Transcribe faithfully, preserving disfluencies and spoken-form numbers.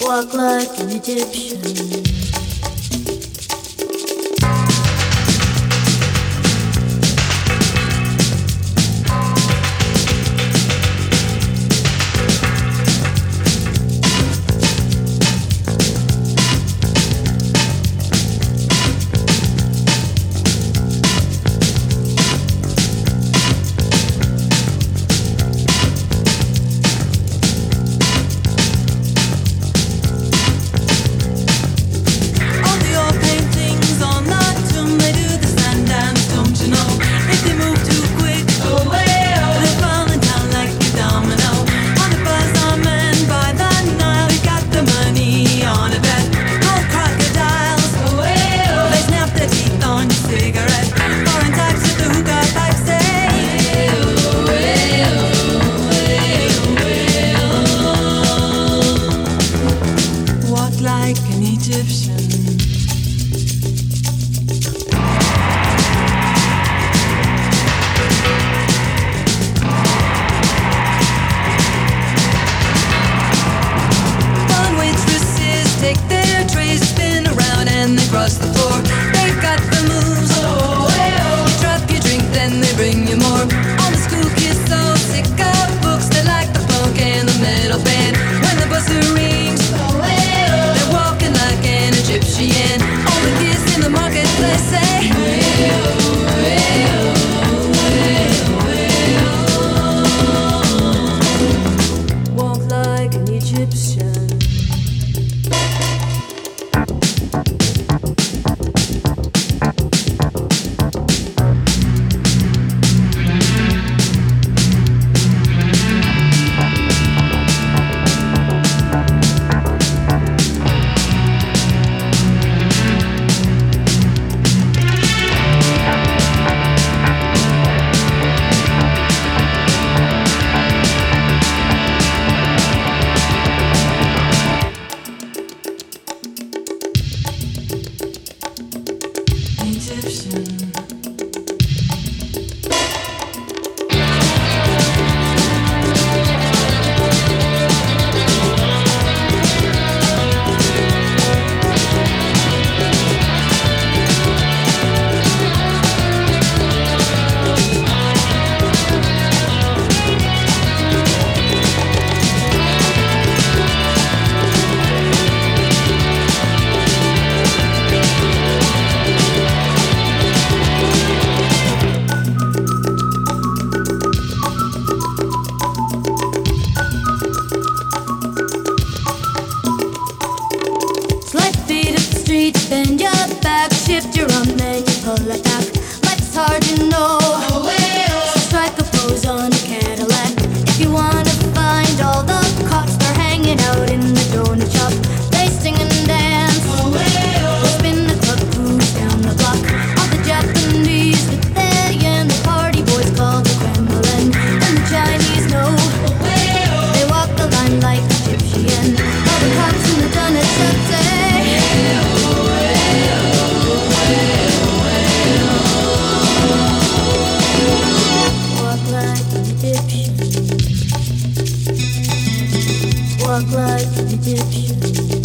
Walk like an Egyptian. Like an Egyptian. Fun waitresses take their trays, spin around and they cross the floor. They've got the moves. Oh, oh. You drop your drink, then they bring you more. All the school kids so sick of books, they like the funk and the metal band. When the buzzer rings, oh, they're walking like an Egyptian. All the kids in the marketplace say, well, well, well, well. Walk like an Egyptian. Egyptian. Bend your back, shift your arm, then you pull it back. Life's hard, you know. So strike a pose on a Cadillac. If you wanna find all the cops, they're hanging out in the donut shop. They sing and dance. They spin the club cruise down the block. All the Japanese with their yen, the party boys call the Kremlin, and the Chinese know. They walk the line like Egyptian. All the cops in the donut shop say, walk like an Egyptian.